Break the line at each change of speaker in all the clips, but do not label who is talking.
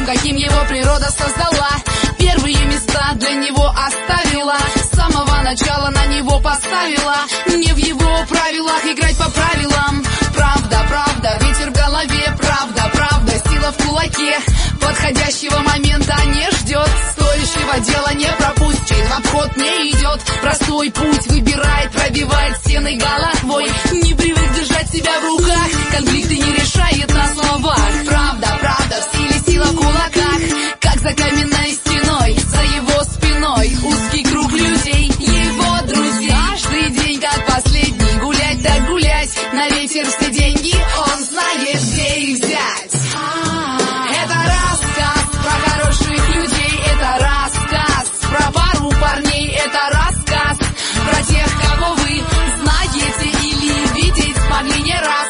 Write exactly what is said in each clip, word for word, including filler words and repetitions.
таким, каким его природа создала. Первые места для него оставила, с самого начала на него поставила. Не в его правилах играть по правилам. Правда, правда, ветер в голове, правда, правда, сила в кулаке. Подходящего момента не ждет, стоящего дела не пропустит, в обход не идет. Простой путь выбирает, пробивает стены головой. Не привык держать себя в руках, конфликты не решает на словах. Правда, правда, в силе сила в кулаках, как за каменной стеной, за его спиной узкий круг людей, его друзей. Каждый день как последний, гулять так гулять, на ветер все деньги, он знает, где их взять. Это рассказ про хороших людей, это рассказ про пару парней, это рассказ про тех, кого вы знаете или видеть смогли не раз.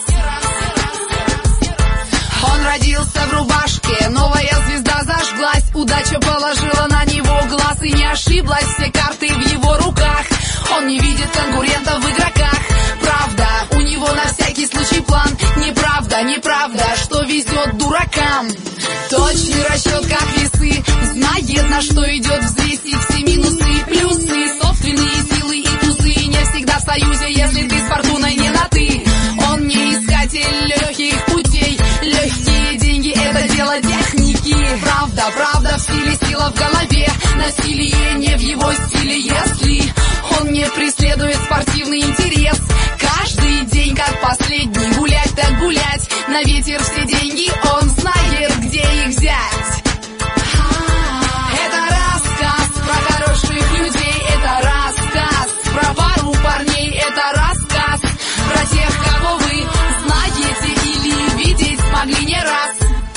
Он родился в рубашке, новая звезда зажглась, удача положила на него глаз и не ошиблась, все карты в его руках. Он не видит конкурентов в игроках. Правда, у него на всякий случай план. Неправда, неправда, что везет дуракам. Точный расчет, как весы, знает, на что идет, взвесить все минусы и плюсы. Собственные силы и тусы не всегда в союзе, если ты с фортуной не на ты. Он не искатель легких путей, легкие деньги — это дело техники. Правда, правда, в силе сила в голове, насилие не в его стиле, если он не преследует спортивный интерес. Каждый день как последний, гулять так гулять, на ветер все деньги, он знает, где их взять. Это рассказ про хороших людей, это рассказ про пару парней, это рассказ про тех, кого вы знаете или видеть смогли не раз.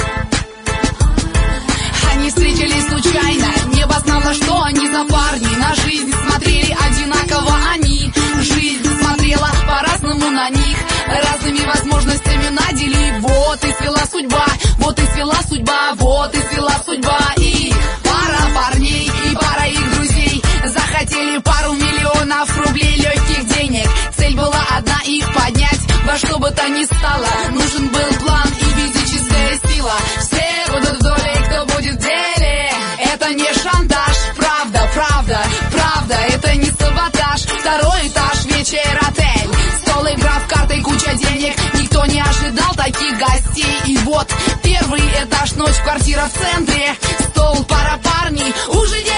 Они встретились случайно, небо знало, что они за парни. На жизнь смотрели одинаково они, жизнь смотрела по-разному на них, разными возможностями надели. Вот и свела судьба, вот и свела судьба, вот и свела судьба их. Пара парней и пара их друзей захотели пару миллионов рублей легких денег. Цель была одна — их поднять во что бы то ни стало. Нужен был план и физическая сила. Все будут в доле, кто будет в деле. Это не шантаж, правда, правда, правда, это не саботаж. Второй этаж, вечер, отель, стол, игра в карты, куча денег. Никто не ожидал таких гостей. И вот первый этаж, ночь, квартира в центре, стол, пара парней, уже денег.